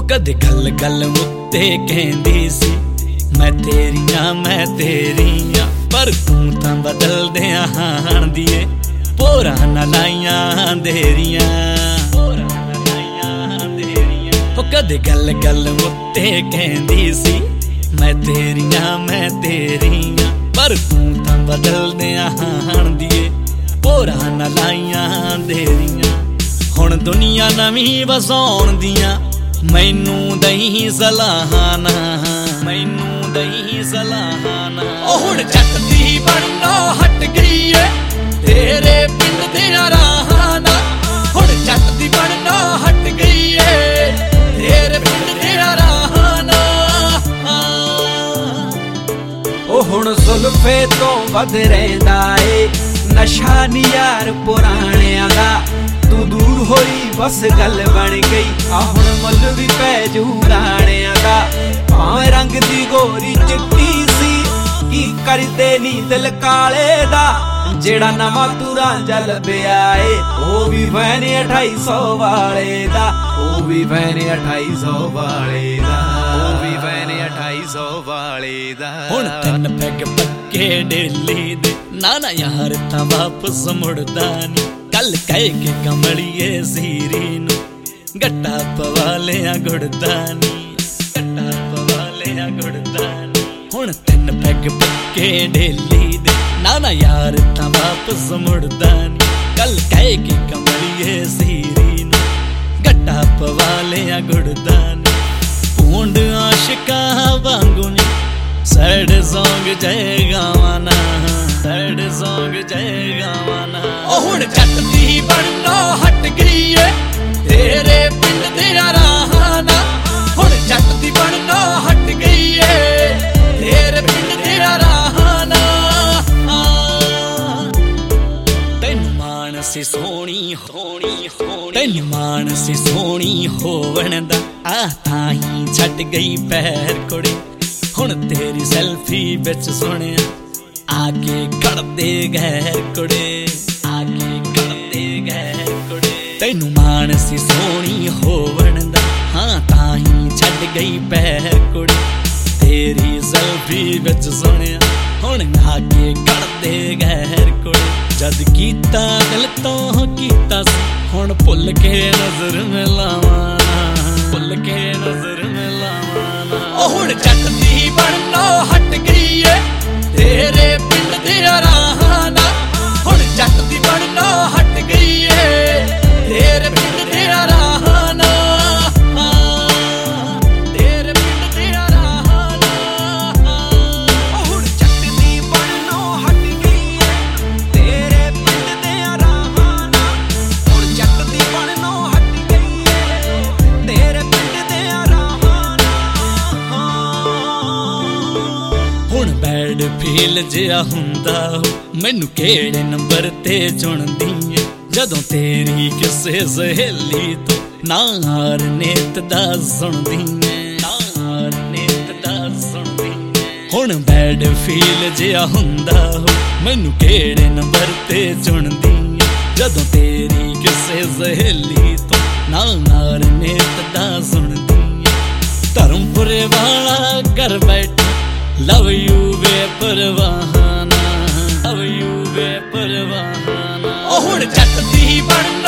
कदे गल गल उत्ते कहंदी सी मैं तेरियां पर तू तां बदल दे हाण दिए पोरा न लाइयां देरियां ओ कदे गल गल उत्ते कहंदी सी मैं तेरियां पर तू तां बदल दे हाण दिए पोरा न लाइयां देरियां हुण दुनिया नवीं वसाउण दियां मैनू दई सलाहाना ओ हुण जट दी बनना हट गई है तेरे पिंड दियां राहां हुण जट दी बनना हट गई है तेरे पिंड दियां राहां ओ हुण सुल्फे तो वध रहिंदा ए नशा नी यार पुराणियां दा तू दूर होई बस गल बन गई आ हुण मुल भी पै जू राणियां दा भावें रंग दी गोरी चिट्टी सी की करदे नी दिल काले दा जेड़ा नवां तू रांझा लभ्या ए ओ भी वैन 2800 वाले दा ओ भी वैन 2800 वाले दा ओ भी वैन 2800 वाले दा हुण तन पैग पक्के डेली दे ना यार तां वापस मुड़दा नी कल कह के कमलिए सीरी नू गट्टा पवालिया गुड़दानी हुण तिन पैग पक्के डेली दे ना यार तां वापस मुड़दा नी कल कह के कमलिए सीरी नू गट्टा पवालिया गुड़दानी पूंड आशिका वांगू नी सैड सॉन्ग जय गावाना ओ हुण जट दी बनना हट गई है तेरे पिंड दियां राहां हुण जट दी बनना हट गई है तेरे पिंड दियां राहां तैनू मान सी सोहणी तैनू मान सी सोहणी होवण दा आ ताहीं छड्ड गई पैर कुड़ी हुण तेरी सैल्फी विच सुणिया आके कड़दे गैर कुड़े तैनू मान सी सोहणी होवण दा हां ताहीं छड्ड गई पैर कुड़े तेरी सैल्फी विच सुणिया हुण आके कड़दे गैर कुड़े जद कीता दिल तो कीता सी हुण भुल के नजर मिलावां ओ हुण जट दी बनना हट गई है तेरे पिंड दियां राहां हुण जट दी बनना हट गई है तेरे पिंड दियां राहां तेरे पिंड दियां राहां ओ हुण जट दी बनना हट गई है तेरे पिंड दियां राहां हुण जट दी बनना हट गई है तेरे पिंड दियां राहां हुण बैड फील जिहा हुंदा मैनू किहड़े नंबर ते चुणदी ऐ जदों तेरी किसे सहेली तो नार नेत दा सुणदी ऐ हुण बैड फील जिहा हुंदा मैनू किहड़े नंबर ते चुणदी ऐ जदों तेरी किसे सहेली तो नार नेत दा सुणदी ऐ धर्मपुरे वाला घर बैठा लव यू वे परवाना ओ हुण जट दी बन